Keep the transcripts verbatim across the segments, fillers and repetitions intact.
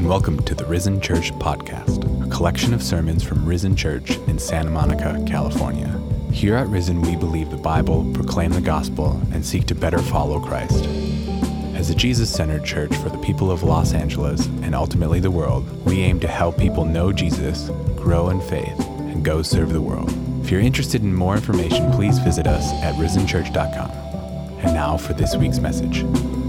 and welcome to the Risen Church Podcast, a collection of sermons from Risen Church in Santa Monica, California. Here at Risen, we believe the Bible, proclaim the gospel, and seek to better follow Christ. As a Jesus-centered church for the people of Los Angeles and ultimately the world, we aim to help people know Jesus, grow in faith, and go serve the world. If you're interested in more information, please visit us at risen church dot com. And now for this week's message.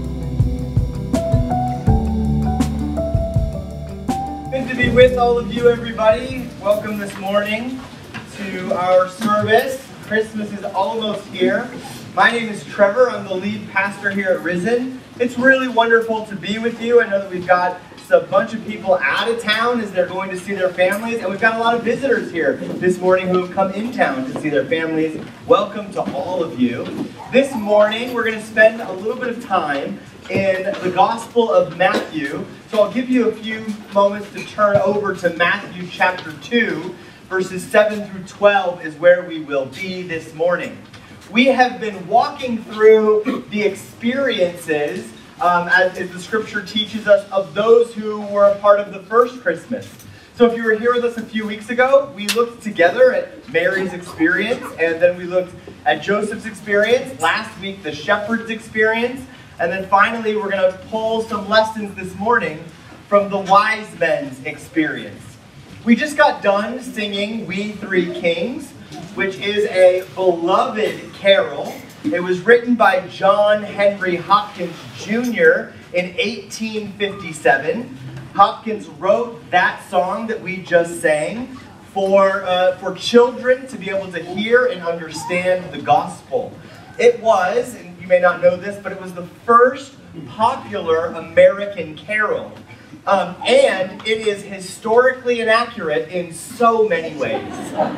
Good to be with all of you, everybody. Welcome this morning to our service. Christmas is almost here. My name is Trevor. I'm the lead pastor here at Risen. It's really wonderful to be with you. I know that we've got a bunch of people out of town as they're going to see their families, and we've got a lot of visitors here this morning who have come in town to see their families. Welcome to all of you. This morning, we're going to spend a little bit of time in the Gospel of Matthew. So I'll give you a few moments to turn over to Matthew chapter two, verses seven through twelve is where we will be this morning. We have been walking through the experiences, um, as, as the scripture teaches us, of those who were a part of the first Christmas. So if you were here with us a few weeks ago, we looked together at Mary's experience, and then we looked at Joseph's experience, last week the shepherd's experience, and then finally we're going to pull some lessons this morning from the wise men's experience. We just got done singing We Three Kings, which is a beloved carol. It was written by John Henry Hopkins Junior in eighteen fifty-seven. Hopkins wrote that song that we just sang for, uh, for children to be able to hear and understand the gospel. It was, and you may not know this, but it was the first popular American carol. Um, and it is historically inaccurate in so many ways.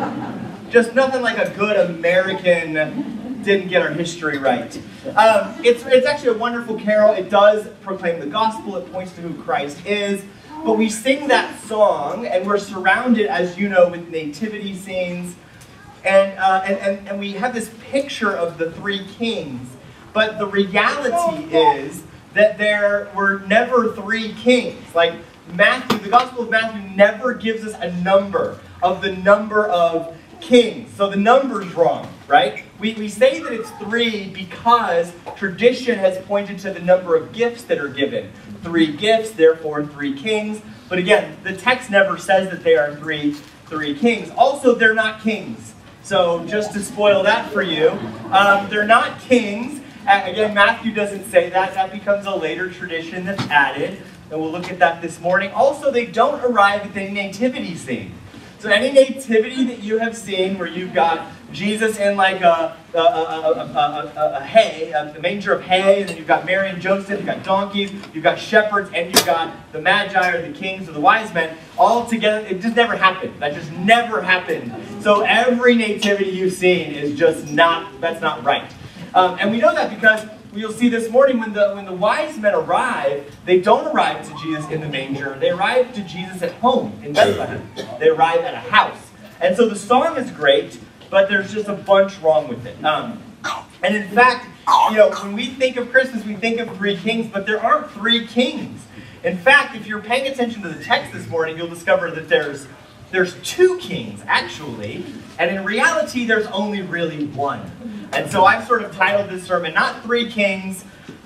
Just nothing like a good American didn't get our history right. Um, it's, it's actually a wonderful carol. It does proclaim the gospel. It points to who Christ is. But we sing that song, and we're surrounded, as you know, with nativity scenes. And, uh, and, and, and we have this picture of the three kings. But the reality is that there were never three kings. Like Matthew, the Gospel of Matthew never gives us a number of the number of kings. So the number's wrong, right? We, we say that it's three because tradition has pointed to the number of gifts that are given. Three gifts, therefore three kings. But again, the text never says that they are three, three kings. Also, they're not kings. So just to spoil that for you, um, they're not kings. Uh, again, Matthew doesn't say that. That becomes a later tradition that's added. And we'll look at that this morning. Also, they don't arrive at the nativity scene. So any nativity that you have seen where you've got Jesus in like a, a, a, a, a, a, a hay, a manger of hay, and then you've got Mary and Joseph, you've got donkeys, you've got shepherds, and you've got the magi or the kings or the wise men, all together, it just never happened. That just never happened. So every nativity you've seen is just not, that's not right. Um, and we know that because you'll see this morning when the when the wise men arrive, they don't arrive to Jesus in the manger. They arrive to Jesus at home in Bethlehem. They arrive at a house. And so the song is great, but there's just a bunch wrong with it. Um, and in fact, you know, when we think of Christmas, we think of three kings, but there aren't three kings. In fact, if you're paying attention to the text this morning, you'll discover that there's there's two kings, actually. And in reality, there's only really one. And so I've sort of titled this sermon, not three kings,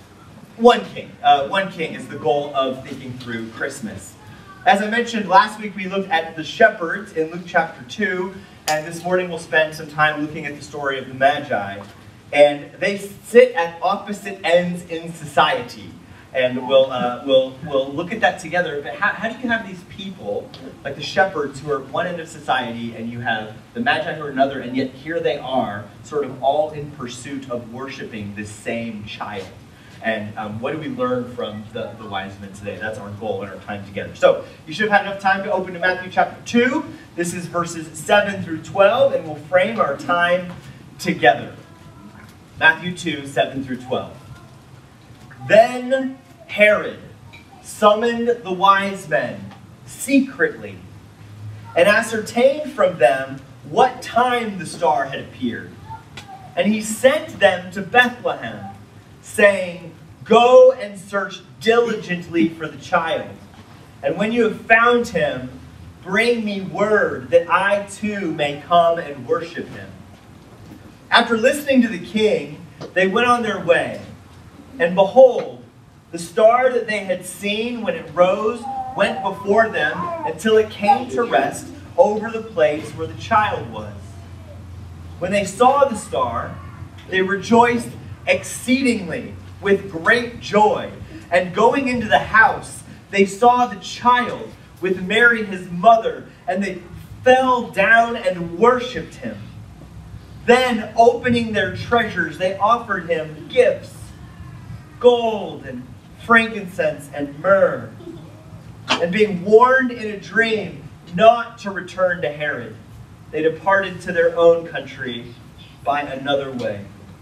one king. Uh, one king is the goal of thinking through Christmas. As I mentioned, last week we looked at the shepherds in Luke chapter two, and this morning we'll spend some time looking at the story of the Magi. And they sit at opposite ends in society. And we'll, uh, we'll, we'll look at that together. But how, how do you have these people, like the shepherds, who are one end of society, and you have the Magi who are another, and yet here they are, sort of all in pursuit of worshiping this same child? And um, what do we learn from the, the wise men today? That's our goal in our time together. So you should have had enough time to open to Matthew chapter two. This is verses seven through twelve, and we'll frame our time together. Matthew two, seven through twelve. Then Herod summoned the wise men secretly and ascertained from them what time the star had appeared. And he sent them to Bethlehem, saying, "Go and search diligently for the child. And when you have found him, bring me word that I too may come and worship him." After listening to the king, they went on their way. And behold, the star that they had seen when it rose went before them until it came to rest over the place where the child was. When they saw the star, they rejoiced exceedingly with great joy. And going into the house, they saw the child with Mary his mother, and they fell down and worshipped him. Then, opening their treasures, they offered him gifts, gold and frankincense and myrrh. And being warned in a dream not to return to Herod, they departed to their own country by another way.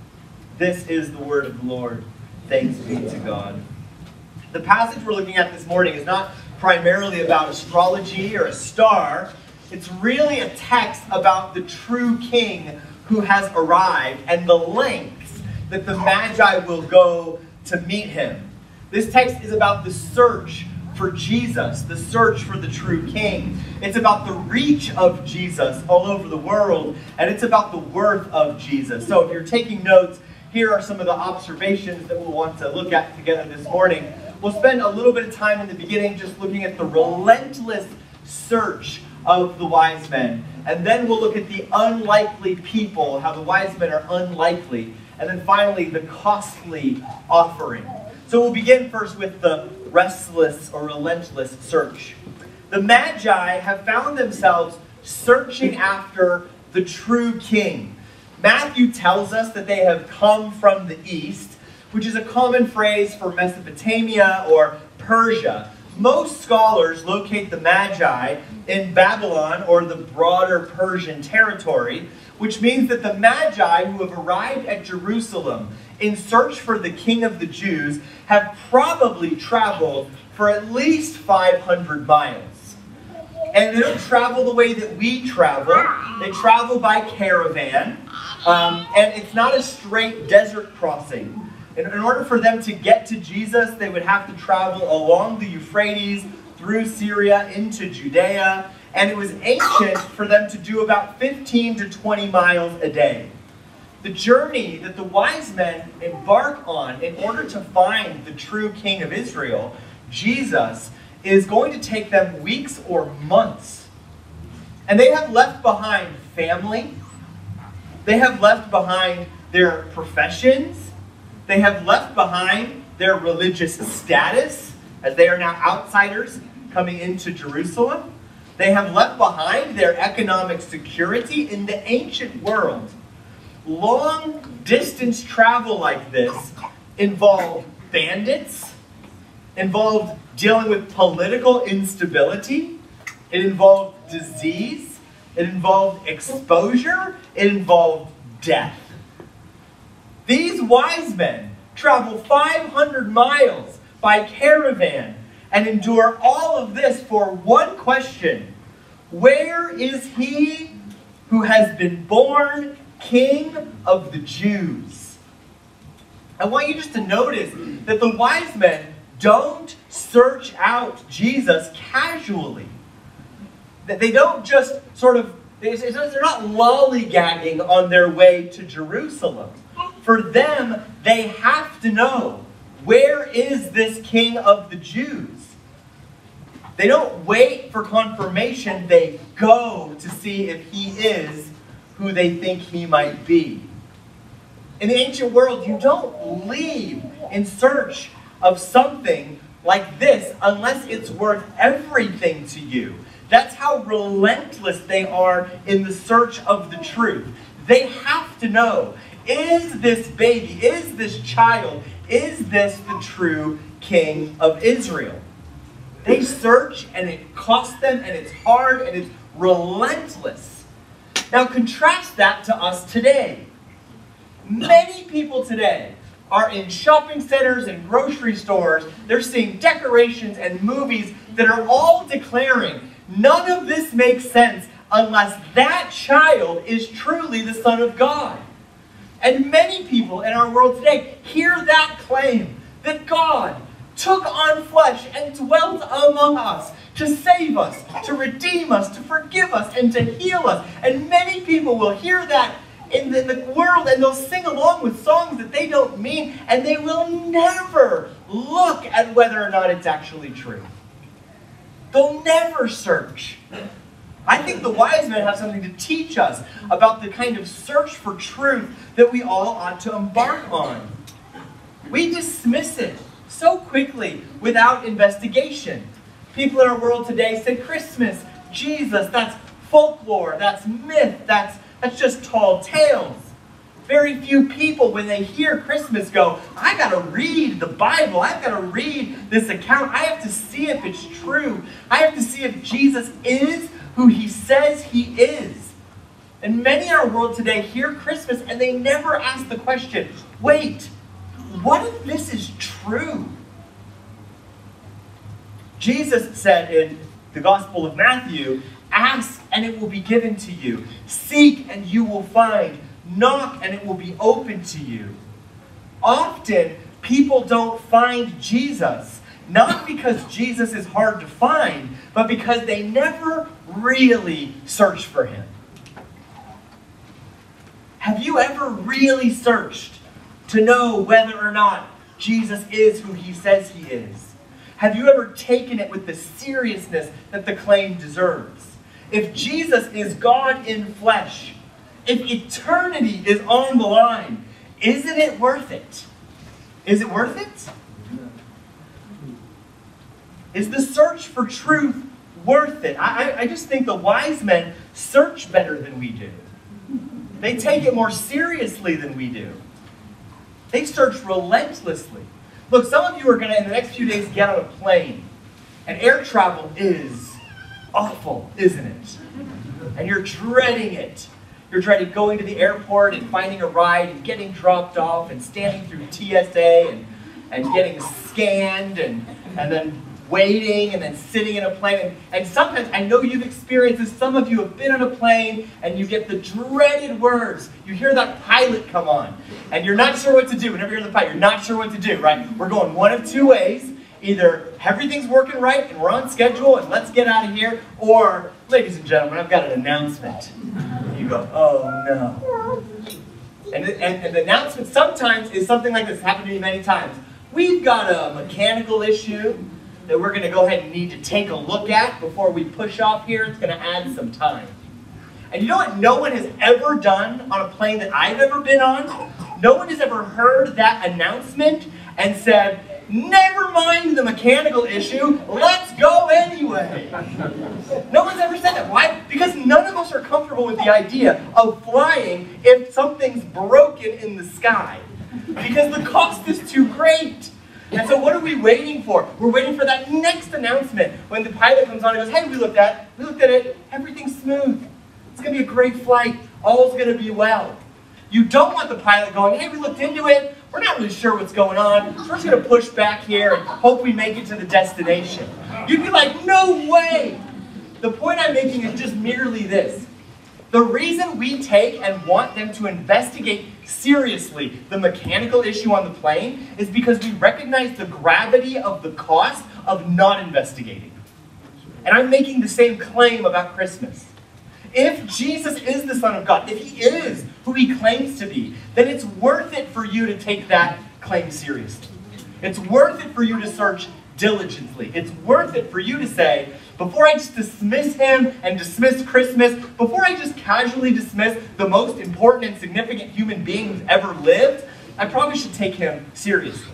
This is the word of the Lord. Thanks be to God. The passage we're looking at this morning is not primarily about astrology or a star. It's really a text about the true king who has arrived and the lengths that the Magi will go to meet him. This text is about the search for Jesus, the search for the true king. It's about the reach of Jesus all over the world, and it's about the worth of Jesus. So if you're taking notes, here are some of the observations that we'll want to look at together this morning. We'll spend a little bit of time in the beginning just looking at the relentless search of the wise men. And then we'll look at the unlikely people, how the wise men are unlikely. And then finally, the costly offering. So we'll begin first with the restless or relentless search. The Magi have found themselves searching after the true king. Matthew tells us that they have come from the east, which is a common phrase for Mesopotamia or Persia. Most scholars locate the Magi in Babylon or the broader Persian territory, which means that the Magi who have arrived at Jerusalem in search for the King of the Jews have probably traveled for at least five hundred miles. And they don't travel the way that we travel. They travel by caravan, um, and it's not a straight desert crossing. In, in order for them to get to Jesus, they would have to travel along the Euphrates, through Syria, into Judea, and it was ancient for them to do about fifteen to twenty miles a day. The journey that the wise men embark on in order to find the true King of Israel, Jesus, is going to take them weeks or months. And they have left behind family. They have left behind their professions. They have left behind their religious status, as they are now outsiders coming into Jerusalem. They have left behind their economic security. In the ancient world, long distance travel like this involved bandits, involved dealing with political instability, it involved disease, it involved exposure, it involved death. These wise men travel five hundred miles by caravan and endure all of this for one question: where is he who has been born King of the Jews? I want you just to notice that the wise men don't search out Jesus casually. That they don't just sort of, they're not lollygagging on their way to Jerusalem. For them, they have to know, where is this King of the Jews? They don't wait for confirmation, they go to see if he is who they think he might be. In the ancient world, you don't leave in search of something like this unless it's worth everything to you. That's how relentless they are in the search of the truth. They have to know, is this baby, is this child, is this the true King of Israel? They search, and it costs them, and it's hard, and it's relentless. Now contrast that to us today. Many people today are in shopping centers and grocery stores. They're seeing decorations and movies that are all declaring, none of this makes sense unless that child is truly the Son of God. And many people in our world today hear that claim that God, took on flesh and dwelt among us to save us, to redeem us, to forgive us, and to heal us. And many people will hear that in the, the world, and they'll sing along with songs that they don't mean, and they will never look at whether or not it's actually true. They'll never search. I think the wise men have something to teach us about the kind of search for truth that we all ought to embark on. We dismiss it so quickly without investigation. People in our world today say Christmas, Jesus, that's folklore, that's myth, that's, that's just tall tales. Very few people, when they hear Christmas, go, I got to read the Bible. I've got to read this account. I have to see if it's true. I have to see if Jesus is who he says he is. And many in our world today hear Christmas and they never ask the question, wait, what if this is true? Jesus said in the Gospel of Matthew, ask and it will be given to you. Seek and you will find. Knock and it will be open to you. Often, people don't find Jesus, not because Jesus is hard to find, but because they never really search for him. Have you ever really searched to know whether or not Jesus is who he says he is? Have you ever taken it with the seriousness that the claim deserves? If Jesus is God in flesh, if eternity is on the line, isn't it worth it? Is it worth it? Is the search for truth worth it? I, I, I just think the wise men search better than we do. They take it more seriously than we do. They search relentlessly. Look, some of you are going to, in the next few days, get on a plane. And air travel is awful, isn't it? And you're dreading it. You're dreading going to the airport and finding a ride and getting dropped off and standing through T S A and, and getting scanned and, and then waiting and then sitting in a plane. And, and sometimes, I know you've experienced this, some of you have been on a plane and you get the dreaded words. You hear that pilot come on and you're not sure what to do. Whenever you're in the pilot, you're not sure what to do, right? We're going one of two ways. Either everything's working right and we're on schedule and let's get out of here, or, ladies and gentlemen, I've got an announcement. You go, oh no. And, and, and the announcement sometimes is something like this. It's happened to me many times. We've got a mechanical issue that we're going to go ahead and need to take a look at before we push off here. It's going to add some time. And you know what no one has ever done on a plane that I've ever been on? No one has ever heard that announcement and said, never mind the mechanical issue, let's go anyway. No one's ever said that. Why? Because none of us are comfortable with the idea of flying if something's broken in the sky. Because the cost is too great. And so what are we waiting for? We're waiting for that next announcement when the pilot comes on and goes, hey, we looked at it, we looked at it, everything's smooth. It's going to be a great flight. All's going to be well. You don't want the pilot going, hey, we looked into it, we're not really sure what's going on, so we're just going to push back here and hope we make it to the destination. You'd be like, no way! The point I'm making is just merely this. The reason we take and want them to investigate seriously the mechanical issue on the plane is because we recognize the gravity of the cost of not investigating. And I'm making the same claim about Christmas. If Jesus is the Son of God, if he is who he claims to be, then it's worth it for you to take that claim seriously. It's worth it for you to search diligently. It's worth it for you to say, before I just dismiss him and dismiss Christmas, before I just casually dismiss the most important and significant human being who's ever lived, I probably should take him seriously.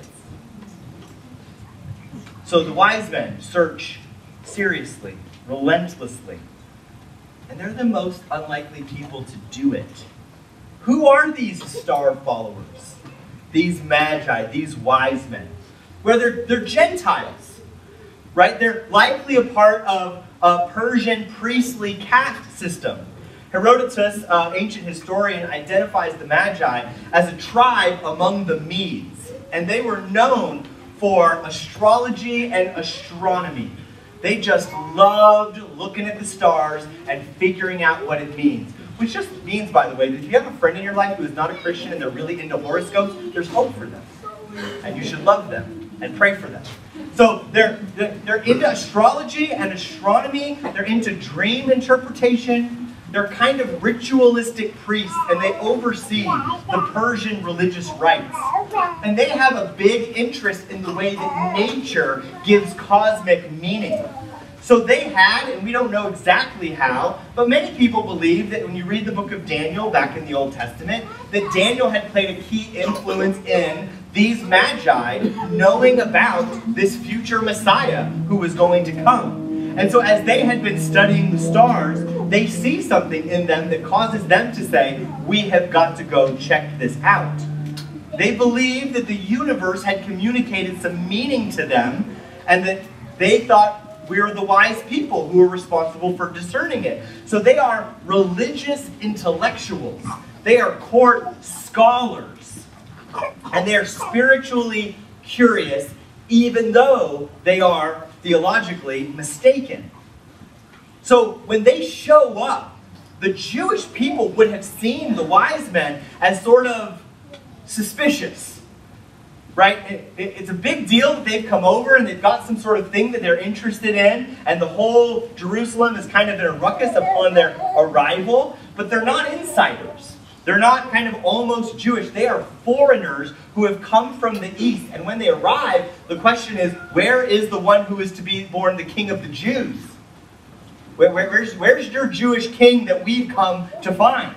So the wise men search seriously, relentlessly. And they're the most unlikely people to do it. Who are these star followers? These magi, these wise men? Well, they're, they're Gentiles, right? They're likely a part of a Persian priestly caste system. Herodotus, uh, ancient historian, identifies the Magi as a tribe among the Medes. And they were known for astrology and astronomy. They just loved looking at the stars and figuring out what it means. Which just means, by the way, that if you have a friend in your life who is not a Christian and they're really into horoscopes, there's hope for them. And you should love them. and pray for them. So they're, they're into astrology and astronomy. They're into dream interpretation. They're kind of ritualistic priests, and they oversee the Persian religious rites. And they have a big interest in the way that nature gives cosmic meaning. So they had, and we don't know exactly how, but many people believe that when you read the book of Daniel back in the Old Testament, that Daniel had played a key influence in these magi knowing about this future Messiah who was going to come. And so as they had been studying the stars, they see something in them that causes them to say, we have got to go check this out. They believed that the universe had communicated some meaning to them, and that they thought we are the wise people who are responsible for discerning it. So they are religious intellectuals. They are court scholars. And they are spiritually curious, even though they are theologically mistaken. So when they show up, the Jewish people would have seen the wise men as sort of suspicious. Right? It, it, it's a big deal that they've come over and they've got some sort of thing that they're interested in, and the whole Jerusalem is kind of in a ruckus upon their arrival, but they're not insiders. They're not kind of almost Jewish. They are foreigners who have come from the east, and when they arrive, the question is, where is the one who is to be born the King of the Jews? Where, where, where's, where's your Jewish king that we've come to find?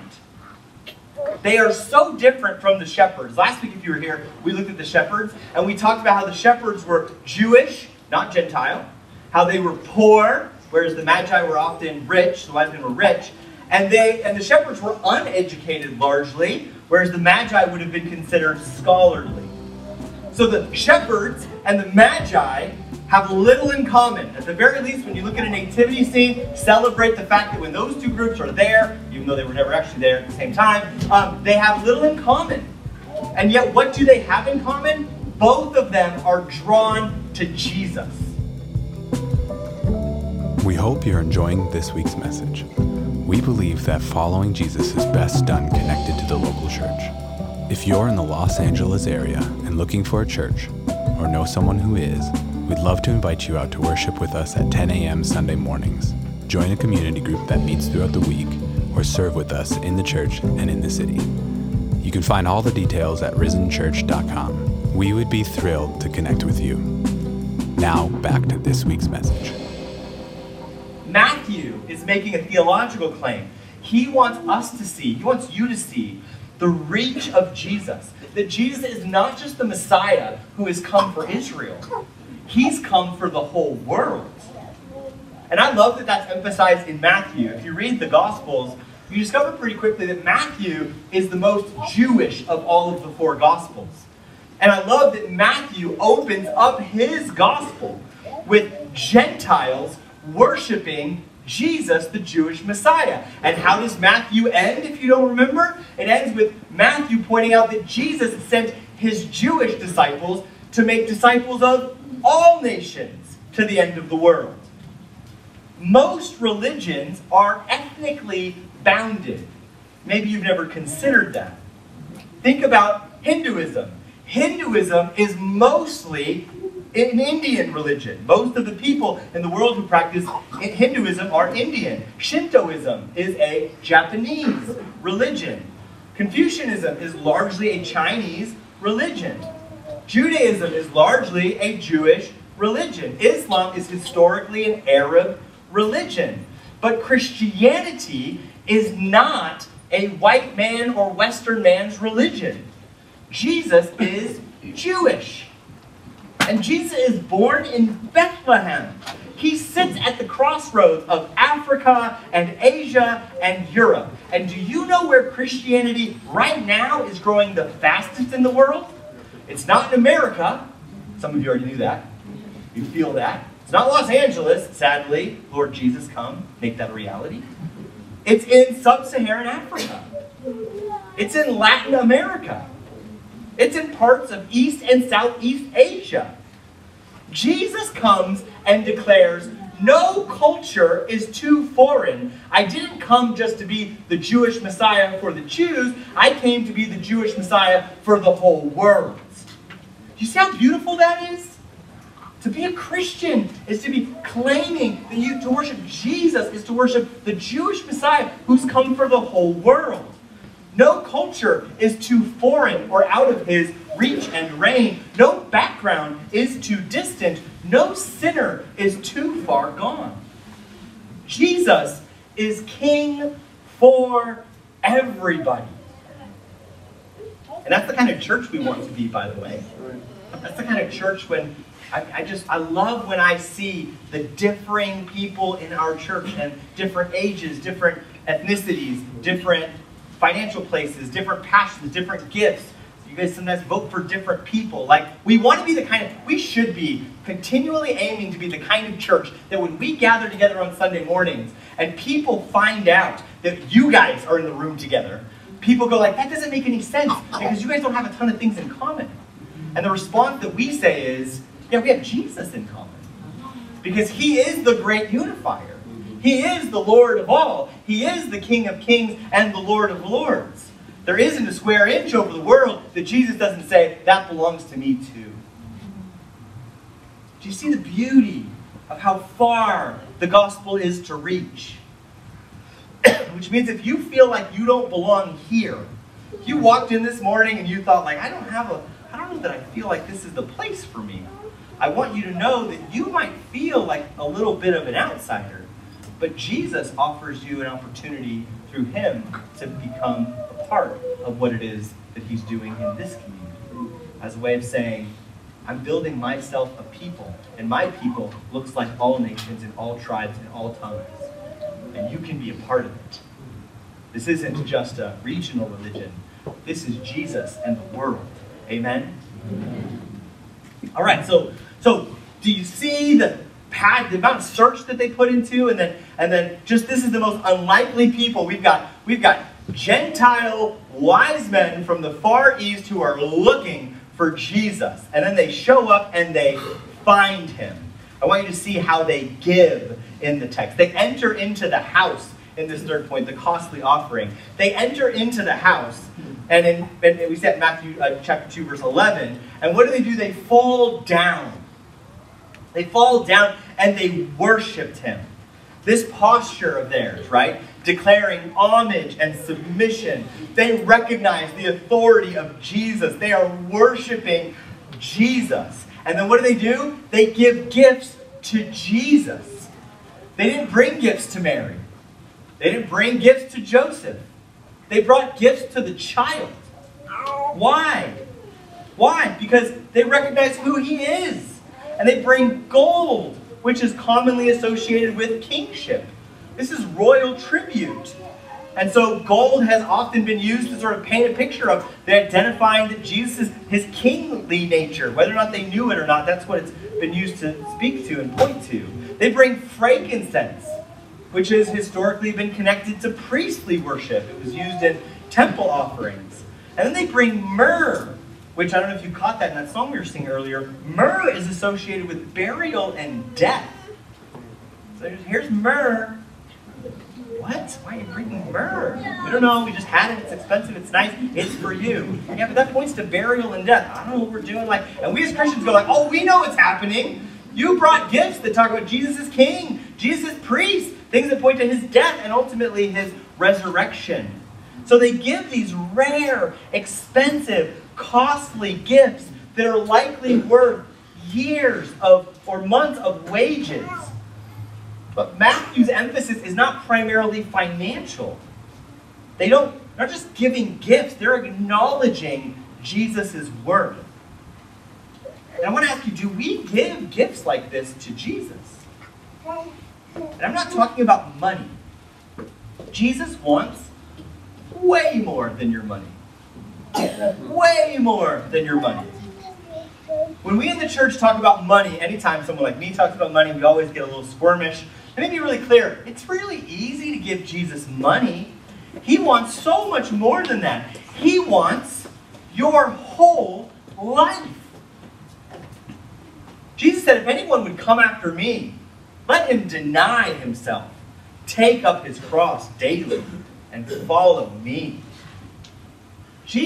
They are so different from the shepherds. Last week, if you were here, we looked at the shepherds, and we talked about how the shepherds were Jewish, not Gentile, how they were poor, whereas the magi were often rich, the wise men were rich, and they and the shepherds were uneducated largely, whereas the magi would have been considered scholarly. So the shepherds and the magi have little in common. At the very least, when you look at a nativity scene, celebrate the fact that when those two groups are there, even though they were never actually there at the same time, um, they have little in common. And yet, what do they have in common? Both of them are drawn to Jesus. We hope you're enjoying this week's message. We believe that following Jesus is best done connected to the local church. If you're in the Los Angeles area and looking for a church, or know someone who is, we'd love to invite you out to worship with us at ten a.m. Sunday mornings. Join a community group that meets throughout the week, or serve with us in the church and in the city. You can find all the details at risen church dot com. We would be thrilled to connect with you. Now, back to this week's message. Matthew is making a theological claim. He wants us to see, he wants you to see the reach of Jesus. That Jesus is not just the Messiah who has come for Israel. He's come for the whole world. And I love that that's emphasized in Matthew. If you read the Gospels, you discover pretty quickly that Matthew is the most Jewish of all of the four Gospels. And I love that Matthew opens up his Gospel with Gentiles worshiping Jesus, the Jewish Messiah. And how does Matthew end, if you don't remember? It ends with Matthew pointing out that Jesus sent his Jewish disciples to make disciples of all nations to the end of the world. Most religions are ethnically bounded. Maybe you've never considered that. Think about Hinduism. Hinduism is mostly an Indian religion. Most of the people in the world who practice Hinduism are Indian. Shintoism is a Japanese religion. Confucianism is largely a Chinese religion. Judaism is largely a Jewish religion. Islam is historically an Arab religion. But Christianity is not a white man or Western man's religion. Jesus is Jewish. And Jesus is born in Bethlehem. He sits at the crossroads of Africa and Asia and Europe. And do you know where Christianity right now is growing the fastest in the world? It's not in America. Some of you already knew that. You feel that. It's not Los Angeles, sadly. Lord Jesus, come, make that a reality. It's in sub-Saharan Africa. It's in Latin America. It's in parts of East and Southeast Asia. Jesus comes and declares, no culture is too foreign. I didn't come just to be the Jewish Messiah for the Jews. I came to be the Jewish Messiah for the whole world. Do you see how beautiful that is? To be a Christian is to be claiming that you to worship Jesus is to worship the Jewish Messiah who's come for the whole world. No culture is too foreign or out of his reach and reign. No background is too distant. No sinner is too far gone. Jesus is King for everybody. And that's the kind of church we want to be, by the way. That's the kind of church when I, I just, I love when I see the differing people in our church and different ages, different ethnicities, different financial places, different passions, different gifts. You guys sometimes vote for different people. Like, we want to be the kind of, we should be continually aiming to be the kind of church that when we gather together on Sunday mornings and people find out that you guys are in the room together, people go like, that doesn't make any sense because you guys don't have a ton of things in common. And the response that we say is, yeah, we have Jesus in common. Because he is the great unifier. He is the Lord of all. He is the King of kings and the Lord of lords. There isn't a square inch over the world that Jesus doesn't say, that belongs to me too. Do you see the beauty of how far the gospel is to reach? Which means if you feel like you don't belong here, if you walked in this morning and you thought like, I don't have a, I don't know that I feel like this is the place for me. I want you to know that you might feel like a little bit of an outsider, but Jesus offers you an opportunity through him to become a part of what it is that he's doing in this community. As a way of saying, I'm building myself a people, and my people looks like all nations and all tribes and all tongues. And you can be a part of it. This isn't just a regional religion. This is Jesus and the world. Amen? Amen. All right, so so do you see the pad, the amount of search that they put into, and then and then just this is the most unlikely people. We've got we've got Gentile wise men from the Far East who are looking for Jesus, and then they show up and they find him. I want you to see how they give in the text. They enter into the house in this third point, the costly offering. They enter into the house, and in and we see that in Matthew uh, chapter two, verse eleven. And what do they do? They fall down. They fall down and they worshipped him. This posture of theirs, right? Declaring homage and submission. They recognize the authority of Jesus. They are worshiping Jesus. And then what do they do? They give gifts to Jesus. They didn't bring gifts to Mary. They didn't bring gifts to Joseph. They brought gifts to the child. Why? Why? Because they recognize who he is. And they bring gold, which is commonly associated with kingship. This is royal tribute. And so gold has often been used to sort of paint a picture of they identifying that Jesus is his kingly nature. Whether or not they knew it or not, that's what it's been used to speak to and point to. They bring frankincense, which has historically been connected to priestly worship. It was used in temple offerings. And then they bring myrrh, which I don't know if you caught that in that song we were singing earlier. Myrrh is associated with burial and death. So here's myrrh. What? Why are you bringing myrrh? We don't know. We just had it. It's expensive. It's nice. It's for you. Yeah, but that points to burial and death. I don't know what we're doing. Like, and we as Christians go like, oh, we know what's happening. You brought gifts that talk about Jesus is king, Jesus is priest, things that point to his death and ultimately his resurrection. So they give these rare, expensive, costly gifts that are likely worth years of or months of wages. But Matthew's emphasis is not primarily financial. They don't, they're not just giving gifts, they're acknowledging Jesus' worth. And I want to ask you, do we give gifts like this to Jesus? And I'm not talking about money. Jesus wants way more than your money. Way more than your money. When we in the church talk about money, anytime someone like me talks about money, we always get a little squirmish. Let me be really clear. It's really easy to give Jesus money. He wants so much more than that. He wants your whole life. Jesus said, if anyone would come after me, let him deny himself, take up his cross daily, and follow me.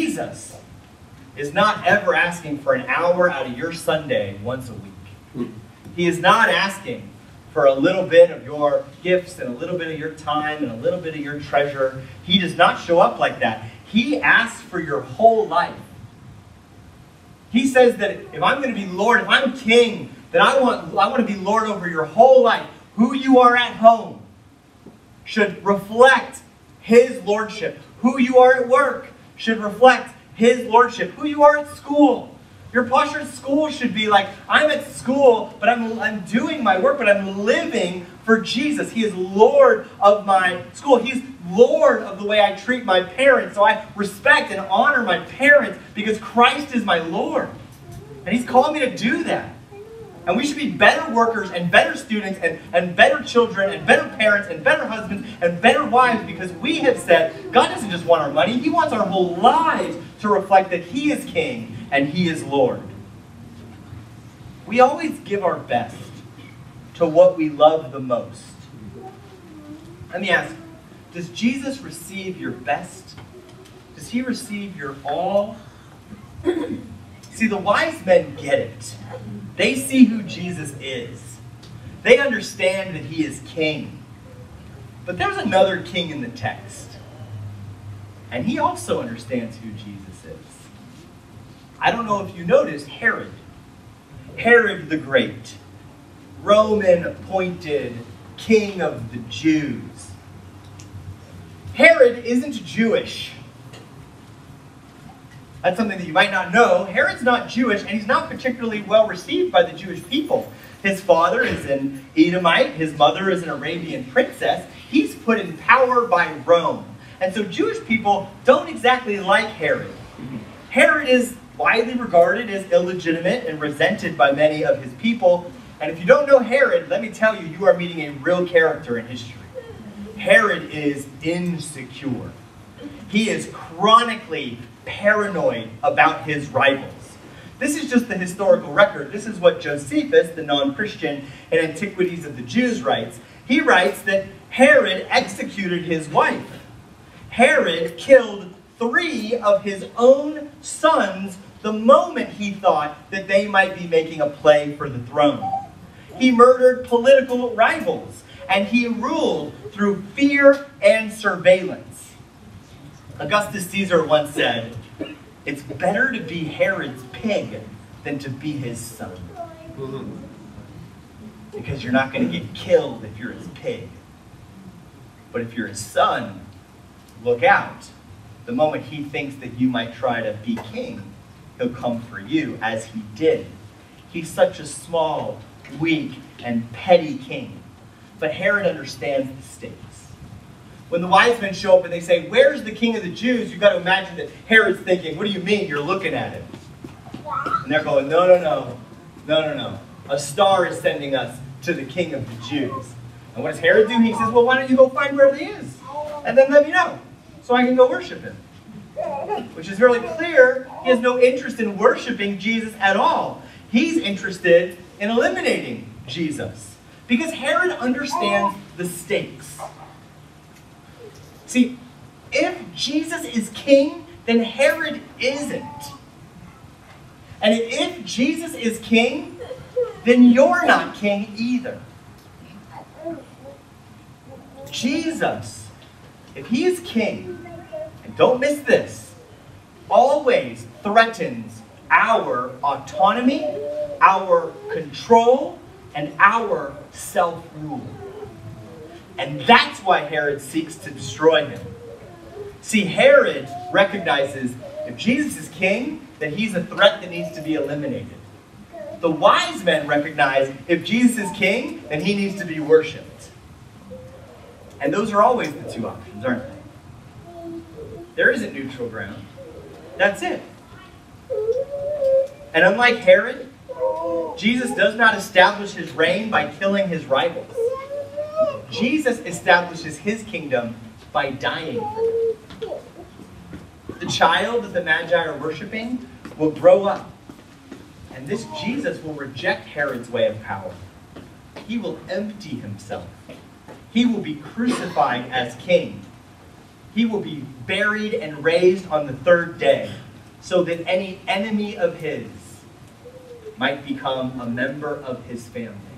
Jesus is not ever asking for an hour out of your Sunday once a week. He is not asking for a little bit of your gifts and a little bit of your time and a little bit of your treasure. He does not show up like that. He asks for your whole life. He says that if I'm going to be Lord, if I'm king, then I want, I want to be Lord over your whole life. Who you are at home should reflect his lordship. Who you are at work should reflect his lordship. Who you are at school. Your posture at school should be like, I'm at school, but I'm, I'm doing my work, but I'm living for Jesus. He is Lord of my school. He's Lord of the way I treat my parents. So I respect and honor my parents because Christ is my Lord. And he's called me to do that. And we should be better workers and better students and, and better children and better parents and better husbands and better wives because we have said God doesn't just want our money. He wants our whole lives to reflect that he is king and he is Lord. We always give our best to what we love the most. Let me ask, does Jesus receive your best? Does he receive your all? See, the wise men get it. They see who Jesus is. They understand that he is king. But there's another king in the text. And he also understands who Jesus is. I don't know if you noticed Herod. Herod the Great. Roman appointed king of the Jews. Herod isn't Jewish. That's something that you might not know. Herod's not Jewish, and he's not particularly well received by the Jewish people. His father is an Edomite. His mother is an Arabian princess. He's put in power by Rome. And so Jewish people don't exactly like Herod. Herod is widely regarded as illegitimate and resented by many of his people. And if you don't know Herod, let me tell you, you are meeting a real character in history. Herod is insecure. He is chronically paranoid about his rivals. This is just the historical record. This is what Josephus, the non-Christian in Antiquities of the Jews, writes. He writes that Herod executed his wife. Herod killed three of his own sons the moment he thought that they might be making a play for the throne. He murdered political rivals, and he ruled through fear and surveillance. Augustus Caesar once said, "It's better to be Herod's pig than to be his son." Because you're not going to get killed if you're his pig. But if you're his son, look out. The moment he thinks that you might try to be king, he'll come for you, as he did. He's such a small, weak, and petty king. But Herod understands the stakes. When the wise men show up and they say, "Where's the king of the Jews?" you've got to imagine that Herod's thinking, "What do you mean? You're looking at him." And they're going, no, no, no, no, no, no. A star is sending us to the king of the Jews. And what does Herod do? He says, "Well, why don't you go find where he is? And then let me know, so I can go worship him." Which is really clear. He has no interest in worshiping Jesus at all. He's interested in eliminating Jesus. Because Herod understands the stakes. See, if Jesus is king, then Herod isn't. And if Jesus is king, then you're not king either. Jesus, if he is king, and don't miss this, always threatens our autonomy, our control, and our self-rule. And that's why Herod seeks to destroy him. See, Herod recognizes if Jesus is king, then he's a threat that needs to be eliminated. The wise men recognize if Jesus is king, then he needs to be worshipped. And those are always the two options, aren't they? There isn't neutral ground. That's it. And unlike Herod, Jesus does not establish his reign by killing his rivals. Jesus establishes his kingdom by dying for them. The child that the Magi are worshiping will grow up. And this Jesus will reject Herod's way of power. He will empty himself. He will be crucified as king. He will be buried and raised on the third day, so that any enemy of his might become a member of his family.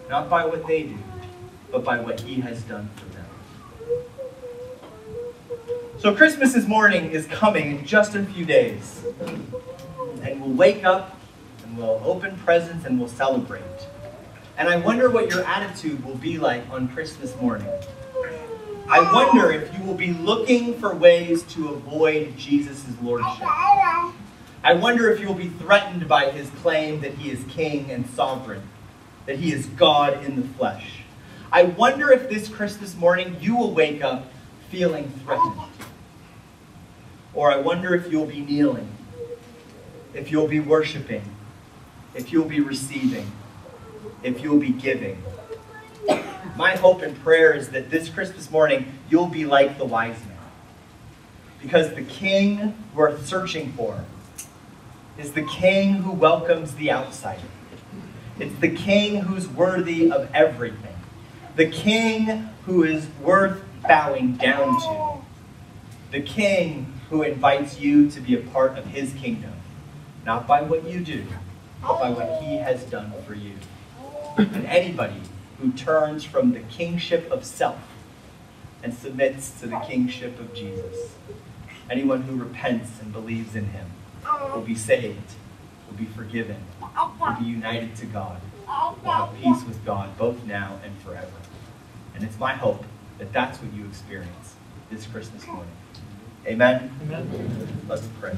not by what they do, but by what he has done for them. So Christmas morning is coming in just a few days. And we'll wake up, and we'll open presents, and we'll celebrate. And I wonder what your attitude will be like on Christmas morning. I wonder if you will be looking for ways to avoid Jesus' lordship. I wonder if you will be threatened by his claim that he is king and sovereign, that he is God in the flesh. I wonder if this Christmas morning you will wake up feeling threatened. Or I wonder if you'll be kneeling, if you'll be worshiping, if you'll be receiving, if you'll be giving. My hope and prayer is that this Christmas morning you'll be like the wise men. Because the king worth searching for is the king who welcomes the outsider. It's the king who's worthy of everything. The king who is worth bowing down to. The king who invites you to be a part of his kingdom. Not by what you do, but by what he has done for you. And anybody who turns from the kingship of self and submits to the kingship of Jesus, anyone who repents and believes in him, will be saved, will be forgiven, will be united to God, will have peace with God both now and forever. And it's my hope that that's what you experience this Christmas morning. Amen? Amen. Let's pray.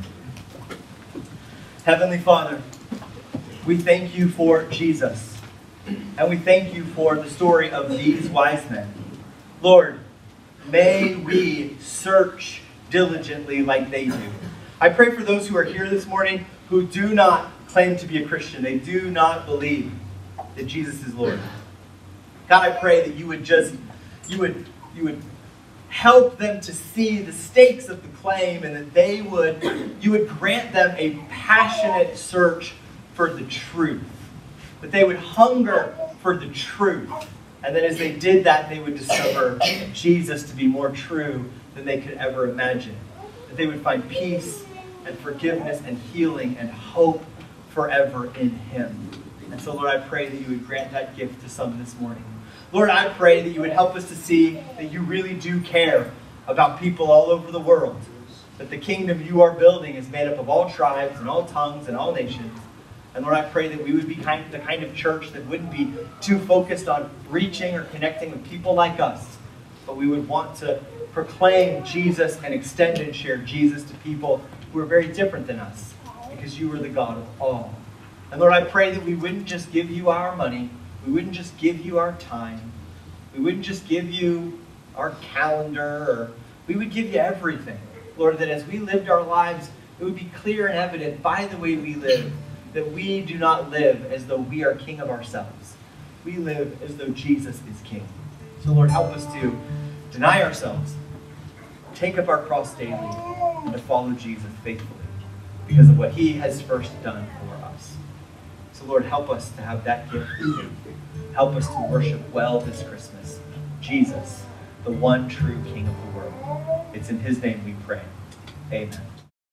Heavenly Father, we thank you for Jesus, and we thank you for the story of these wise men. Lord, may we search diligently like they do. I pray for those who are here this morning who do not claim to be a Christian. They do not believe that Jesus is Lord. God, I pray that you would just, you would, you would help them to see the stakes of the claim, and that they would, you would grant them a passionate search for the truth. That they would hunger for the truth. And then as they did that, they would discover Jesus to be more true than they could ever imagine. That they would find peace and forgiveness and healing and hope forever in him. And so, Lord, I pray that you would grant that gift to some this morning. Lord, I pray that you would help us to see that you really do care about people all over the world. That the kingdom you are building is made up of all tribes and all tongues and all nations. And Lord, I pray that we would be kind of the kind of church that wouldn't be too focused on reaching or connecting with people like us, but we would want to proclaim Jesus and extend and share Jesus to people who are very different than us, because you are the God of all. And Lord, I pray that we wouldn't just give you our money, we wouldn't just give you our time, we wouldn't just give you our calendar, or we would give you everything. Lord, that as we lived our lives, it would be clear and evident by the way we live that we do not live as though we are king of ourselves. We live as though Jesus is king. So Lord, help us to deny ourselves, take up our cross daily, and to follow Jesus faithfully because of what he has first done for us. So Lord, help us to have that gift. Help us to worship well this Christmas. Jesus, the one true King of the world. It's in his name we pray. Amen.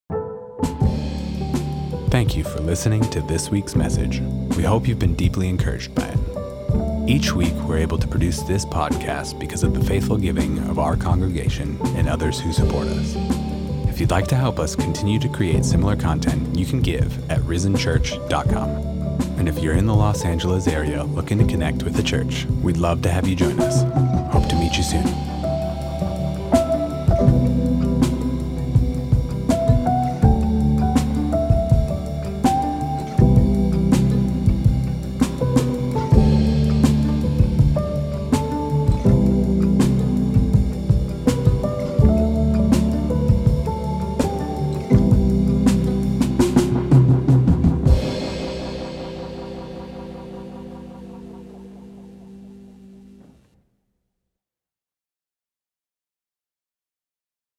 Thank you for listening to this week's message. We hope you've been deeply encouraged by it. Each week, we're able to produce this podcast because of the faithful giving of our congregation and others who support us. If you'd like to help us continue to create similar content, you can give at risen church dot com. And if you're in the Los Angeles area looking to connect with the church, we'd love to have you join us. Hope to meet you soon.